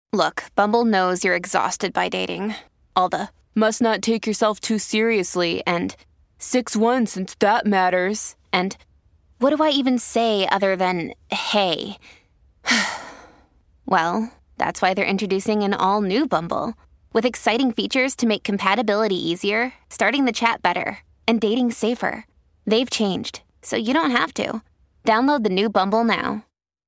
Look, Bumble knows you're exhausted by dating. All the must not take yourself too seriously and 6'1" since that matters. And what do I even say other than hey? Well, that's why they're introducing an all-new Bumble with exciting features to make compatibility easier, starting the chat better, and dating safer. They've changed, so you don't have to. Download the new Bumble now.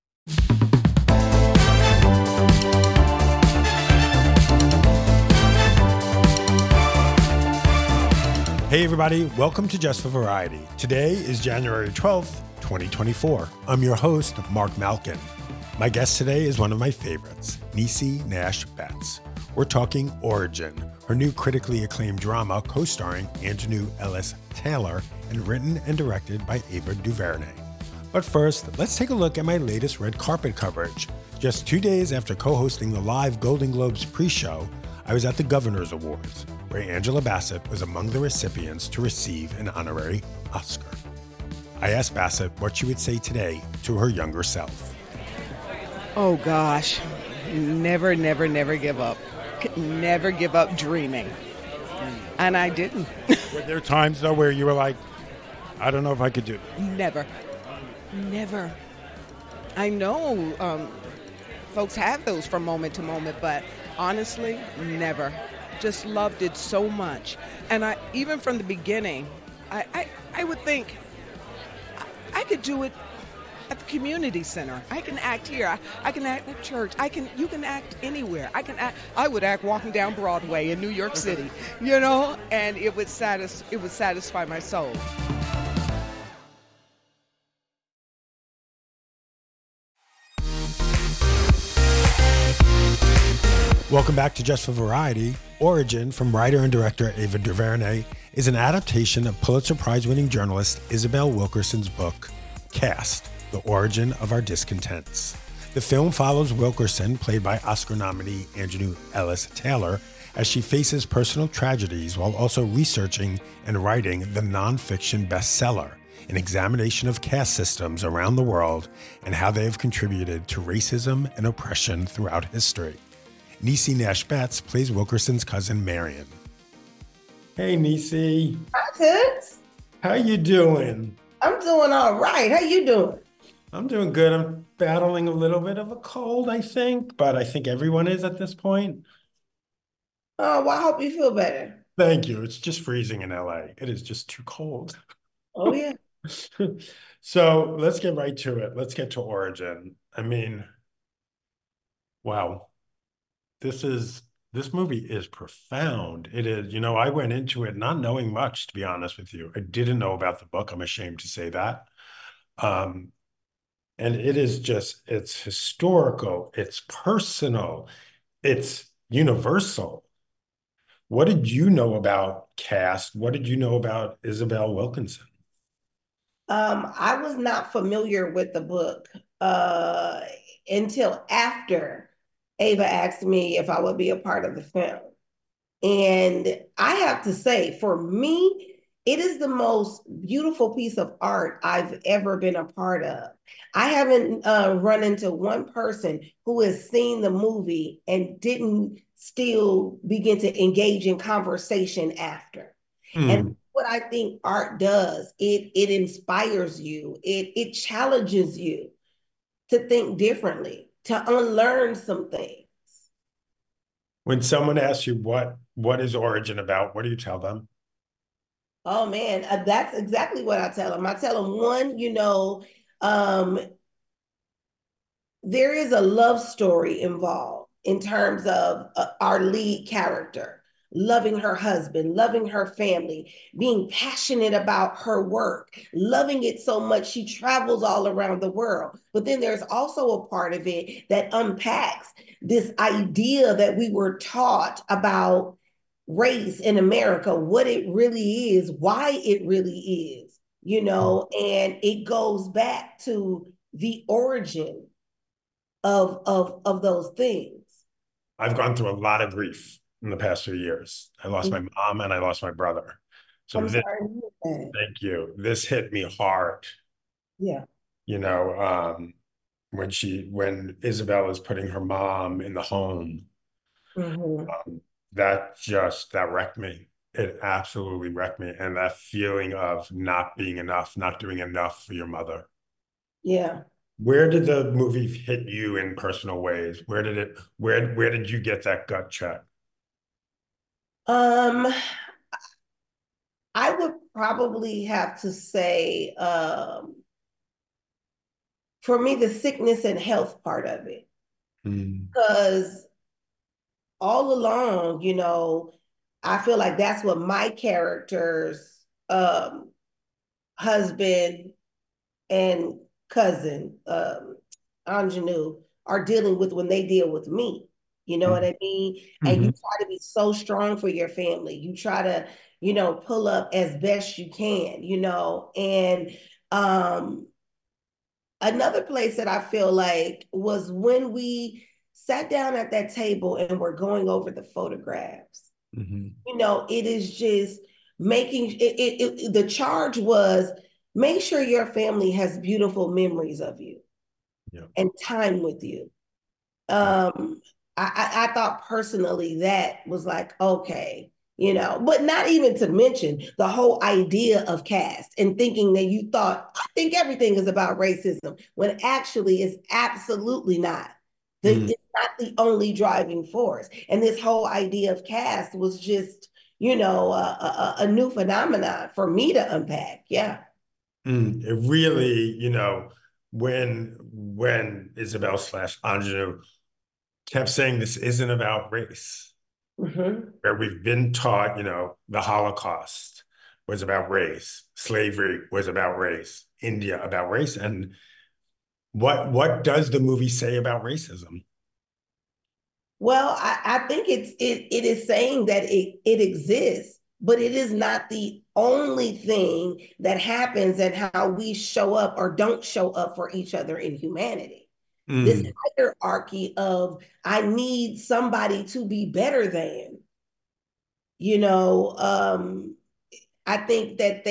Hey everybody, welcome to Just for Variety. Today is January 12th, 2024. I'm your host, Mark Malkin. My guest today is one of my favorites, Niecy Nash-Betts. We're talking Origin, her new critically acclaimed drama co-starring Aunjanue Ellis-Taylor and written and directed by Ava DuVernay. But first, let's take a look at my latest red carpet coverage. Just 2 days after co-hosting the live Golden Globes pre-show, I was at the Governor's Awards, where Angela Bassett was among the recipients to receive an honorary Oscar. I asked Bassett what she would say today to her younger self. Oh gosh, never give up. Never give up dreaming. And I didn't. Were there times, though, where you were like, I don't know if I could do it? Never. I know folks have those from moment to moment, but honestly, never. Just loved it so much. And I, even from the beginning, I would think I could do it at the community center. I can act here. I can act at church. You can act anywhere. I would act walking down Broadway in New York City, and it would satisfy my soul. Welcome back to Just for Variety. Origin, from writer and director Ava DuVernay, is an adaptation of Pulitzer Prize-winning journalist Isabel Wilkerson's book, Caste: The Origin of Our Discontents. The film follows Wilkerson, played by Oscar nominee Aunjanue Ellis-Taylor, as she faces personal tragedies while also researching and writing the nonfiction bestseller, an examination of caste systems around the world and how they have contributed to racism and oppression throughout history. Niecy Nash-Betts plays Wilkerson's cousin Marion. Hey, Niecy. Hi, Toots. How you doing? I'm doing all right. How you doing? I'm doing good. I'm battling a little bit of a cold, I think, but I think everyone is at this point. Oh, well, I hope you feel better. Thank you. It's just freezing in LA. It is just too cold. Oh, yeah. So let's get right to it. Let's get to Origin. I mean, wow. This movie is profound. It is, I went into it not knowing much, to be honest with you. I didn't know about the book. I'm ashamed to say that. And it is just, it's historical, it's personal, it's universal. What did you know about caste? What did you know about Isabel Wilkerson? I was not familiar with the book until after Ava asked me if I would be a part of the film. And I have to say, for me, it is the most beautiful piece of art I've ever been a part of. I haven't run into one person who has seen the movie and didn't still begin to engage in conversation after. And what I think art does, it inspires you, it challenges you to think differently, to unlearn some things. When someone asks you what is Origin about, what do you tell them? Oh man, that's exactly what I tell them. I tell them, one, there is a love story involved in terms of our lead character loving her husband, loving her family, being passionate about her work, loving it so much she travels all around the world. But then there's also a part of it that unpacks this idea that we were taught about race in America, what it really is, why it really is, and it goes back to the origin of those things. I've gone through a lot of grief in the past few years. I lost my mom and I lost my brother. So I'm sorry to hear that. thank you. This hit me hard. Yeah. when Isabel is putting her mom in the home, Mm-hmm. that wrecked me. It absolutely wrecked me. And that feeling of not being enough, not doing enough for your mother. Yeah. Where did the movie hit you in personal ways? Where did you get that gut check? Um, I would probably have to say, for me, the sickness and health part of it. Mm, Because all along, I feel like that's what my character's husband and cousin, Ingenue, are dealing with when they deal with me. You know what mm, I mean? And you mhm, try to be so strong for your family. You try to, pull up as best you can, and um, another place that I feel like was when we sat down at that table and we're going over the photographs. mhm. It is just making the charge was make sure your family has beautiful memories of you Yeah. and time with you. Mm, I thought personally that was like, okay, but not even to mention the whole idea of caste and thinking that you thought, I think everything is about racism, when actually it's absolutely not. mm, It's not the only driving force. And this whole idea of caste was just, a new phenomenon for me to unpack. Yeah. It really, when Isabel slash Ingenue kept saying this isn't about race, Mm-hmm. where we've been taught, the Holocaust was about race, slavery was about race, India about race. And what does the movie say about racism? Well, I think it is saying that it exists, but it is not the only thing that happens and how we show up or don't show up for each other in humanity. This Mm, hierarchy of I need somebody to be better than, you know, um, I think that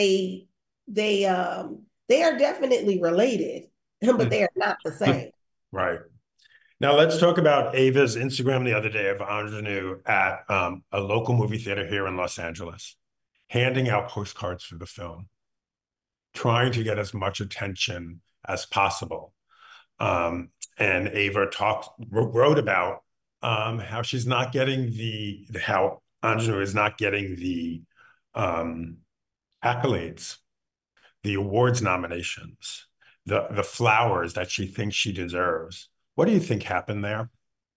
they are definitely related, but mm, they are not the mm. same. Right. Now let's talk about Ava's Instagram the other day of Ingenue at a local movie theater here in Los Angeles, handing out postcards for the film, trying to get as much attention as possible. And Ava wrote about how she's not getting how Ingenue is not getting the um, accolades, the awards nominations, the flowers that she thinks she deserves. What do you think happened there?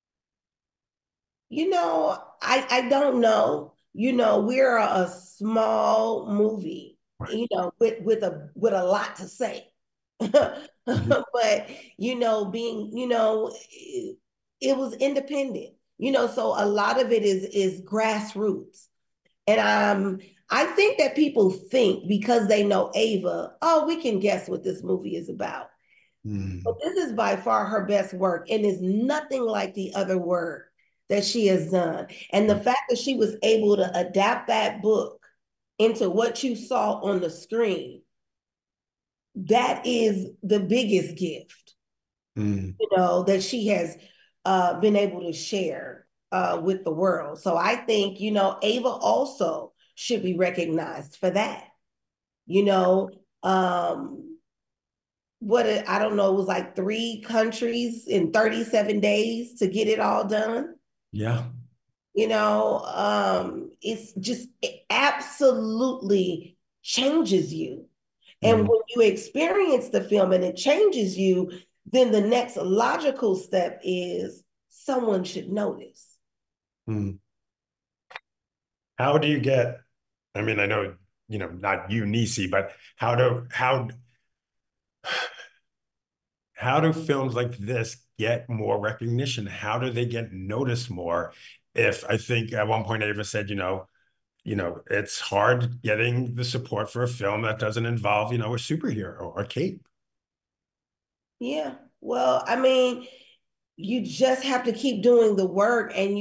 I don't know. We're a small movie, Right. with a lot to say. Mhm. But being, it was independent, so a lot of it is grassroots. And I think that people think because they know Ava, oh, we can guess what this movie is about. But Mm, this is by far her best work and is nothing like the other work that she has done. And the fact that she was able to adapt that book into what you saw on the screen, that is the biggest gift, mm, that she has been able to share with the world. So I think, Ava also should be recognized for that. You know, um, I don't know, it was like 3 countries in 37 days to get it all done. yeah. It absolutely changes you. And Mm, when you experience the film and it changes you, then the next logical step is someone should notice. mm. How do you get, I mean, I know, not you, Nisi, but how do films like this get more recognition? How do they get noticed more? If I think at one point Ava said, it's hard getting the support for a film that doesn't involve, a superhero or cape. Yeah. Well, I mean, you just have to keep doing the work and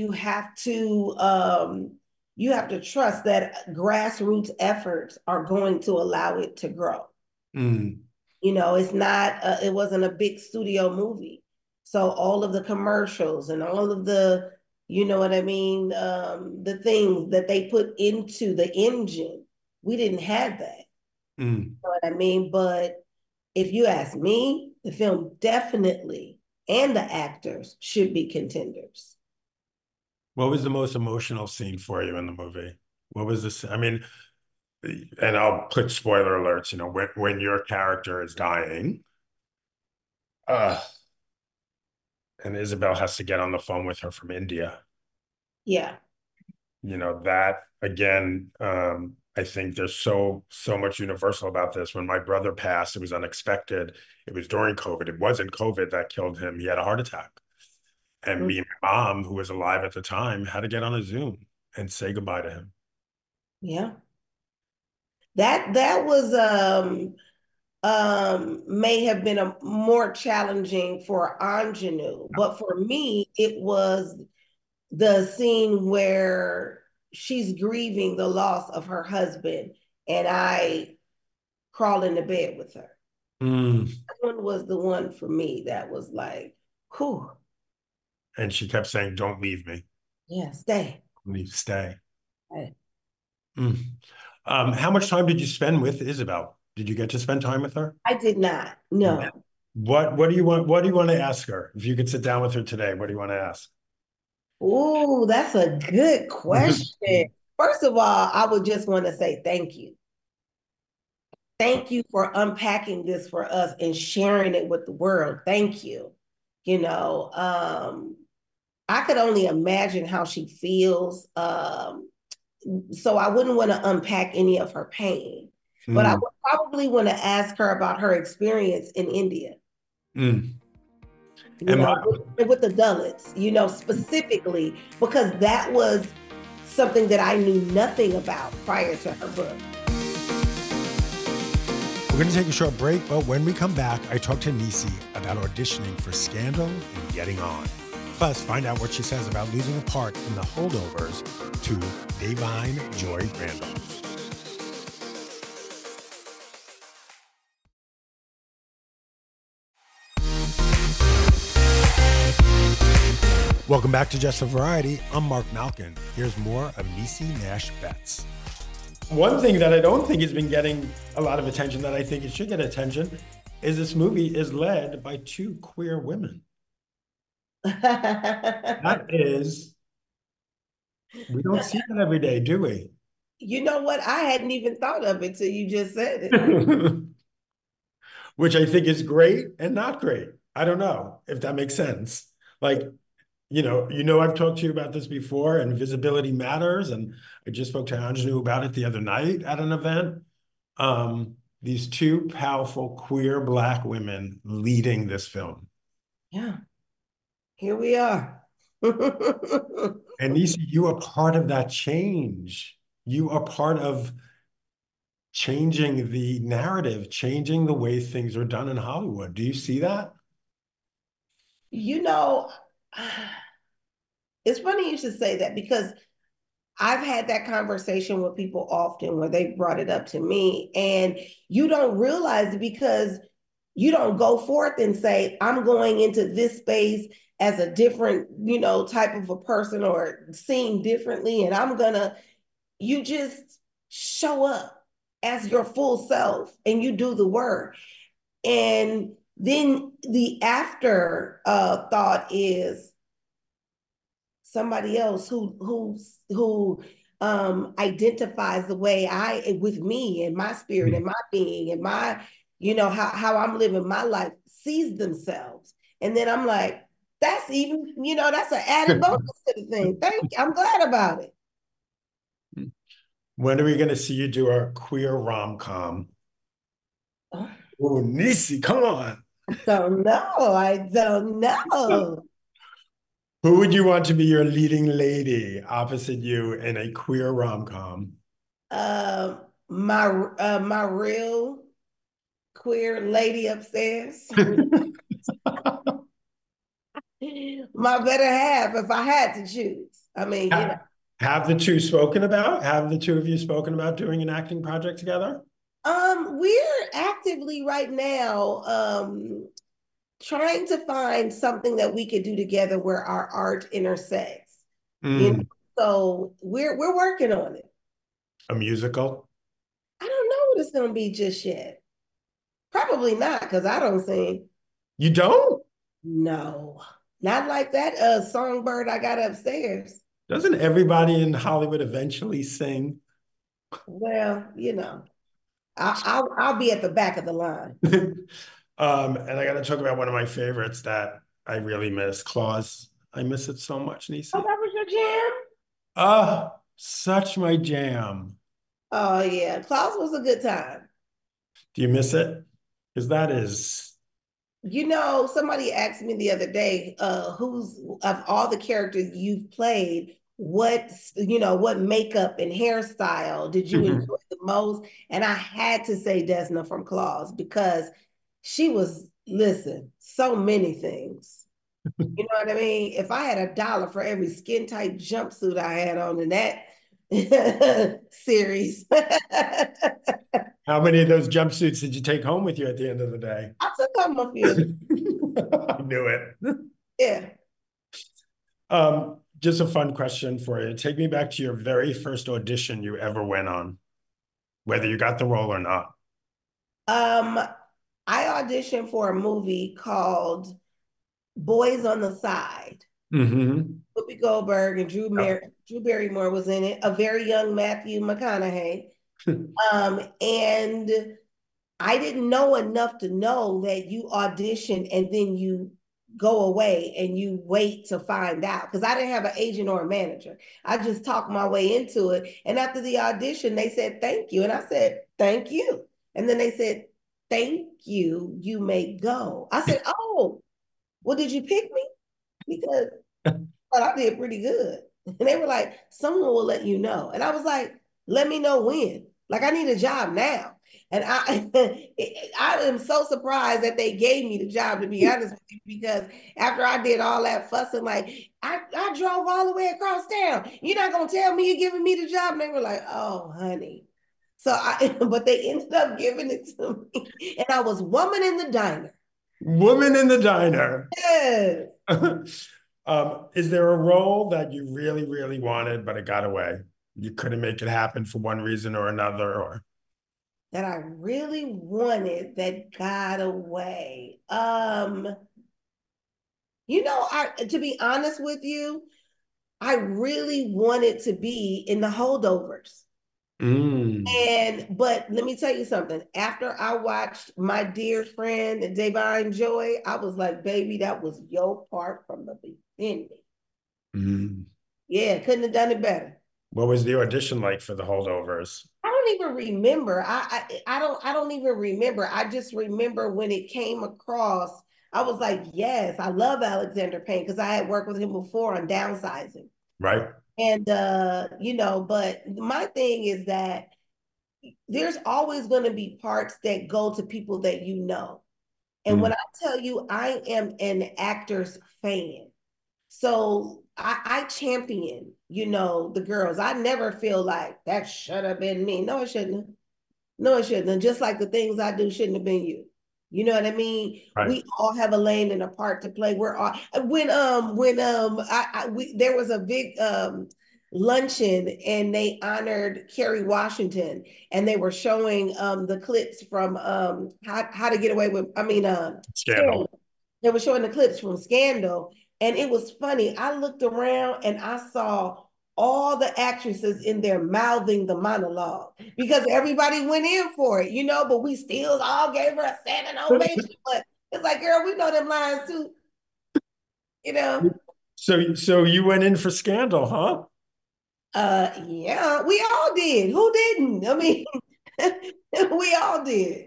you have to trust that grassroots efforts are going to allow it to grow. Mm. You know, it's not, it wasn't a big studio movie. So all of the commercials and all of the, you know what I mean, the things that they put into the engine, we didn't have that. Mm. You know what I mean? But if you ask me, the film definitely and the actors should be contenders. What was the most emotional scene for you in the movie? What was this? I mean, and I'll put spoiler alerts, when your character is dying, uh, and Isabel has to get on the phone with her from India. Yeah. That again, I think there's so much universal about this. When my brother passed, it was unexpected. It was during COVID. It wasn't COVID that killed him. He had a heart attack. And me and my mom, who was alive at the time, had to get on a Zoom and say goodbye to him. Yeah. That was may have been a more challenging for Anjanou, but for me, it was the scene where she's grieving the loss of her husband, and I crawl into bed with her. Mm. That one was the one for me that was like, whew. And she kept saying, "Don't leave me. Yeah, stay. Leave, stay." Stay. Mm. How much time did you spend with Isabel? Did you get to spend time with her? I did not. No. What do you want? What do you want to ask her? If you could sit down with her today, what do you want to ask? Ooh, that's a good question. First of all, I would just want to say thank you. Thank you for unpacking this for us and sharing it with the world. Thank you. You know, I could only imagine how she feels. So I wouldn't want to unpack any of her pain, but I Mm. would probably want to ask her about her experience in India. Mm. You know, with the Dalits, you know, specifically because that was something that I knew nothing about prior to her book. We're going to take a short break, but when we come back, I talk to Niecy about auditioning for Scandal and Getting On. Plus, find out what she says about losing a part in The Holdovers to Da'Vine Joy Randolph. Welcome back to Just for Variety. I'm Mark Malkin. Here's more of Niecy Nash Betts. One thing that I don't think has been getting a lot of attention that I think it should get attention is this movie is led by two queer women. That is, we don't see that every day, do we? You know what? I hadn't even thought of it till you just said it. Which I think is great and not great. I don't know if that makes sense. Like, I've talked to you about this before, and visibility matters. And I just spoke to Anjanou about it the other night at an event. These two powerful queer Black women leading this film. Yeah, here we are. And Niecy, you are part of that change. You are part of changing the narrative, changing the way things are done in Hollywood. Do you see that? You know, it's funny you should say that because I've had that conversation with people often where they've brought it up to me, and you don't realize it because you don't go forth and say, I'm going into this space as a different, type of a person or seeing differently. And you just show up as your full self and you do the work. And then the after thought is somebody else who identifies the way with me and my spirit and my being and my, how I'm living my life, sees themselves. And then I'm like, that's even, that's an added bonus to the thing. Thank you. I'm glad about it. When are we going to see you do a queer rom-com? Oh, Niecy, come on. I don't know. Who would you want to be your leading lady opposite you in a queer rom-com? My real queer lady upstairs. My better half, if I had to choose. I mean, Have the two of you spoken about doing an acting project together? We're actively right now trying to find something that we could do together where our art intersects. You know, Mm, so we're working on it. a musical? I don't know what it's gonna be just yet. Probably not, because I don't sing. You don't? No, not like that songbird I got upstairs. Doesn't everybody in Hollywood eventually sing? Well, I'll be at the back of the line. And I got to talk about one of my favorites that I really miss, Claus. I miss it so much, Oh, Nisi. that was your jam? Ah, such my jam. Oh yeah, Klaus was a good time. Do you miss it? Because that is, Somebody asked me the other day, who's of all the characters you've played, what makeup and hairstyle did you enjoy the most? And I had to say Desna from Claus because she was, listen, so many things. You know what I mean? If I had $1 for every skin tight jumpsuit I had on in that series, how many of those jumpsuits did you take home with you at the end of the day? I took home a few. I knew it. Yeah. Just a fun question for you. Take me back to your very first audition you ever went on, whether you got the role or not. Um, I auditioned for a movie called Boys on the Side. Mm-hmm. Whoopi Goldberg and Drew Barrymore was in it. A very young Matthew McConaughey. And I didn't know enough to know that you audition and then you go away and you wait to find out because I didn't have an agent or a manager. I just talked my way into it. And after the audition, they said, thank you. And I said, thank you. And then they said, thank you. You may go. I said, oh, well, did you pick me? Because but I did pretty good. And they were like, someone will let you know. And I was like, let me know when. Like, I need a job now. And I am so surprised that they gave me the job, to be honest with you, because after I did all that fussing, like, I drove all the way across town. You're not going to tell me you're giving me the job? And they were like, oh, honey. But they ended up giving it to me. And I was woman in the diner. Woman in the diner. Yes. Is there a role that you really, really wanted, but it got away? You couldn't make it happen for one reason or another, or That I really wanted that got away. To be honest with you, I really wanted to be in the holdovers. mm, But let me tell you something. After I watched my dear friend Davine Joy, I was like, baby, that was your part from the beginning. mm. Yeah, couldn't have done it better. What was the audition like for the holdovers? I don't even remember. I don't even remember. I just remember when it came across, I was like, yes, I love Alexander Payne because I had worked with him before on downsizing. Right? And but my thing is that there's always going to be parts that go to people that you know. And when Mm, I tell you I am an actor's fan, so I champion, the girls. I never feel like that should have been me. No, it shouldn't have. No, it shouldn't have. Just like the things I do shouldn't have been you. You know what I mean? right. We all have a lane and a part to play. We're all there was a big luncheon and they honored Kerry Washington and they were showing the clips from how to get away with Scandal. Scandal. They were showing the clips from Scandal and it was funny. I looked around and I saw all the actresses in there mouthing the monologue because everybody went in for it, but we still all gave her a standing ovation. But it's like, girl, we know them lines too, you know. So you went in for Scandal, huh? Yeah, we all did. Who didn't? I mean, we all did.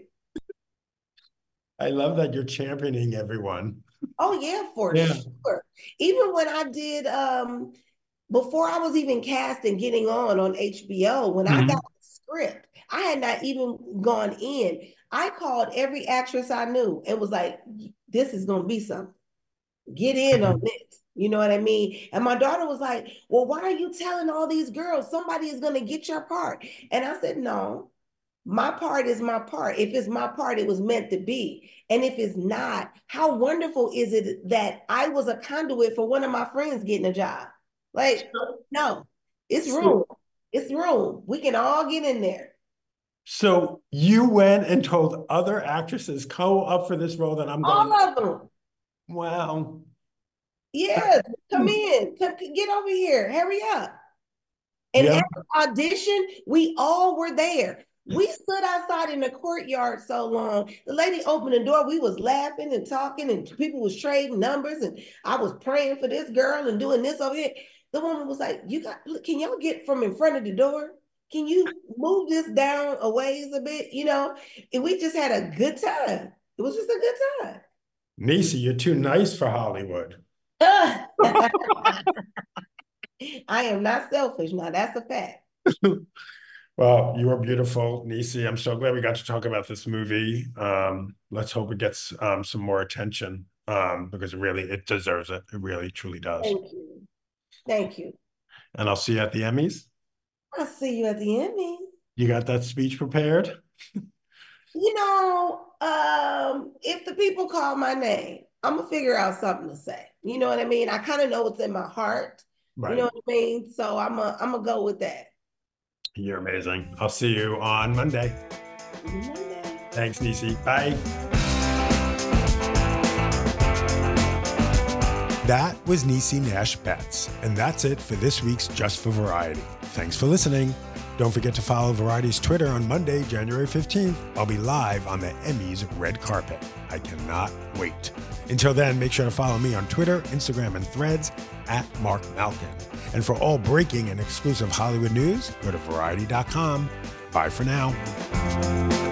I love that you're championing everyone. Oh yeah, for Yeah. sure. Even when I did before I was even cast and getting on HBO, when I got Mhm. the script, I had not even gone in. I called every actress I knew and was like, this is going to be something. Get in on this. You know what I mean? And my daughter was like, well, why are you telling all these girls somebody is going to get your part? And I said, no, My part is my part. If it's my part, it was meant to be. And if it's not, how wonderful is it that I was a conduit for one of my friends getting a job? Like, no, it's room. It's room. We can all get in there. So you went and told other actresses, go up for this role that I'm going. All of them. Wow. Yes, come in. Come, get over here. Hurry up. And at the audition, we all were there. We stood outside in the courtyard so long. The lady opened the door. We was laughing and talking, and people was trading numbers. And I was praying for this girl and doing this over here. The woman was like, can y'all get from in front of the door? Can you move this down a ways a bit? You know, and we just had a good time. It was just a good time. Niecy, you're too nice for Hollywood. I am not selfish. Now, that's a fact. Well, you are beautiful, Niecy. I'm so glad we got to talk about this movie. Let's hope it gets some more attention because it deserves it. It really, truly does. Thank you. Thank you. And I'll see you at the Emmys. I'll see you at the Emmys. You got that speech prepared? You know, if the people call my name, I'm going to figure out something to say. You know what I mean? I kind of know what's in my heart. Right. You know what I mean? So I'm going to go with that. You're amazing. I'll see you on Monday. Thanks, Niecy. Bye. That was Niecy Nash Betts, and that's it for this week's Just for Variety. Thanks for listening. Don't forget to follow Variety's Twitter on Monday, January 15th. I'll be live on the Emmys red carpet. I cannot wait. Until then, make sure to follow me on Twitter, Instagram, and Threads at Mark Malkin. And for all breaking and exclusive Hollywood news, go to Variety.com. Bye for now.